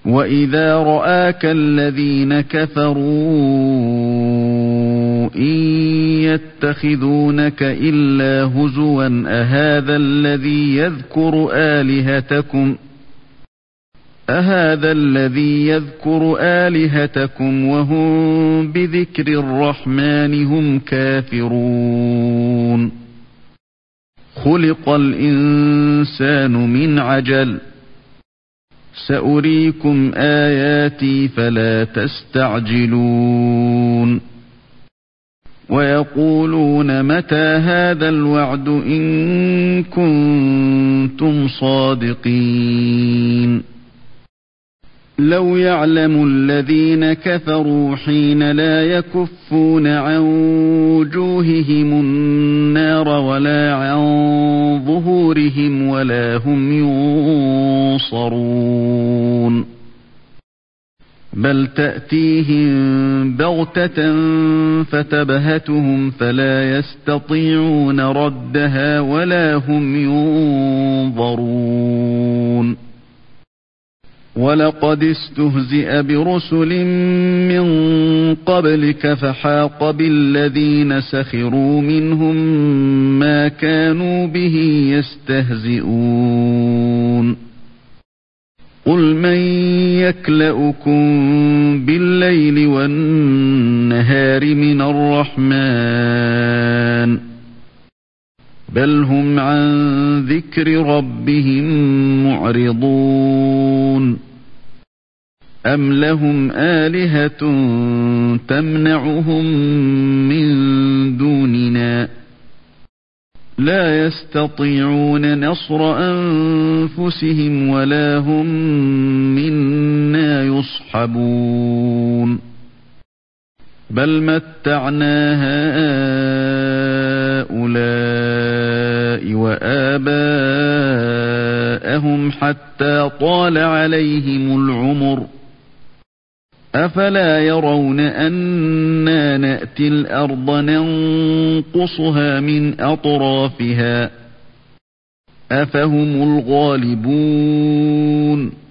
وَإِذَا رَآكَ الَّذِينَ كَفَرُوا إِن يَتَّخِذُونَكَ إِلَّا هُزُوًا أَهَذَا الَّذِي يَذْكُرُ آلِهَتَكُمْ وَهُمْ بِذِكْرِ الرَّحْمَنِ هُمْ كَافِرُونَ خُلِقَ الْإِنسَانُ مِنْ عَجَلٍ سَأُرِيكُمْ آيَاتِي فَلَا تَسْتَعْجِلُونَ وَيَقُولُونَ مَتَى هَذَا الْوَعْدُ إِن كُنتُمْ صَادِقِينَ لَوْ يَعْلَمُ الَّذِينَ كَفَرُوا حِينَ لَا يَكُفُّونَ عَنْ وُجُوهِهِمُ النَّارَ وَلَا عَنْ ظُهُورِهِمْ وَلَا هُمْ يُنصَرُونَ بَلْ تَأْتِيهِمْ بَغْتَةً فَتَبْهَتُهُمْ فَلَا يَسْتَطِيعُونَ رَدَّهَا وَلَا هُمْ يُنظَرُونَ وَلَقَدِ اسْتُهْزِئَ بِرُسُلٍ مِّن قَبْلِكَ فَحَاقَ بِالَّذِينَ سَخِرُوا مِنْهُم مَّا كَانُوا بِهِ يَسْتَهْزِئُونَ قُلْ مَن يَكْلَؤُكُم بِاللَّيْلِ وَالنَّهَارِ مِنَ الرَّحْمَنِ بَلْ هُمْ عَن ذِكْرِ رَبِّهِمْ مُعْرِضُونَ أَمْ لَهُمْ آلِهَةٌ تَمْنَعُهُم مِّن دُونِنَا لَا يَسْتَطِيعُونَ نَصْرَ أَنفُسِهِمْ وَلَا هُم مِّنَّا يُصْحَبُونَ بَلْ مَتَّعْنَا هَؤُلَاءِ وَآبَاءَهُمْ حَتَّى طَالَ عَلَيْهِمُ الْعُمُرُ أَفَلَا يَرَوْنَ أَنَّا نَأْتِي الْأَرْضَ نَنقُصُهَا مِنْ أَطْرَافِهَا أَفَهُمُ الْغَالِبُونَ